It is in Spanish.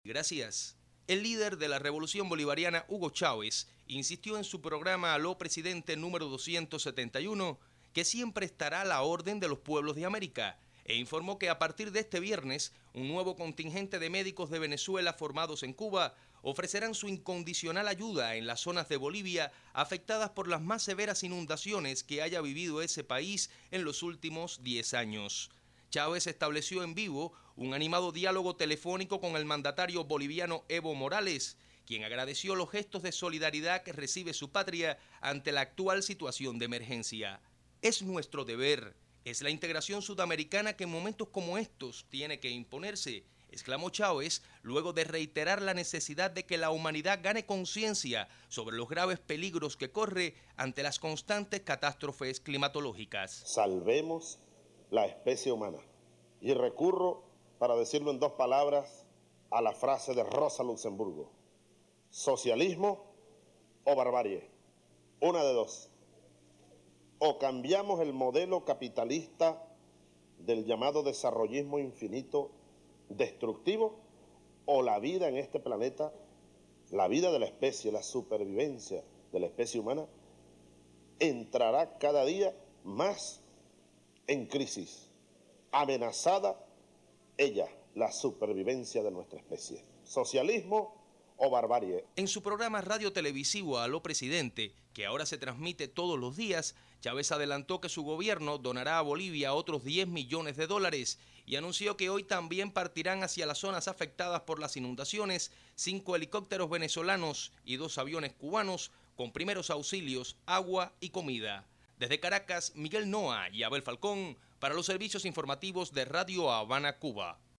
Gracias. El líder de la Revolución Bolivariana, Hugo Chávez, insistió en su programa Aló Presidente número 271 que siempre estará a la orden de los pueblos de América e informó que a partir de este viernes un nuevo contingente de médicos de Venezuela formados en Cuba ofrecerán su incondicional ayuda en las zonas de Bolivia afectadas por las más severas inundaciones que haya vivido ese país en los últimos 10 años. Chávez estableció en vivo un animado diálogo telefónico con el mandatario boliviano Evo Morales, quien agradeció los gestos de solidaridad que recibe su patria ante la actual situación de emergencia. Es nuestro deber, es la integración sudamericana que en momentos como estos tiene que imponerse, exclamó Chávez, luego de reiterar la necesidad de que la humanidad gane conciencia sobre los graves peligros que corre ante las constantes catástrofes climatológicas. Salvemos la especie humana. Y recurro, para decirlo en dos palabras, a la frase de Rosa Luxemburgo: socialismo o barbarie. Una de dos. O cambiamos el modelo capitalista del llamado desarrollismo infinito destructivo, o la vida en este planeta, la vida de la especie, la supervivencia de la especie humana, entrará cada día más en crisis, amenazada ella, la supervivencia de nuestra especie. Socialismo o barbarie. En su programa radio televisivo Aló Presidente, que ahora se transmite todos los días, Chávez adelantó que su gobierno donará a Bolivia otros 10 millones de dólares y anunció que hoy también partirán hacia las zonas afectadas por las inundaciones 5 helicópteros venezolanos y 2 aviones cubanos con primeros auxilios, agua y comida. Desde Caracas, Miguel Noa y Abel Falcón para los servicios informativos de Radio Habana, Cuba.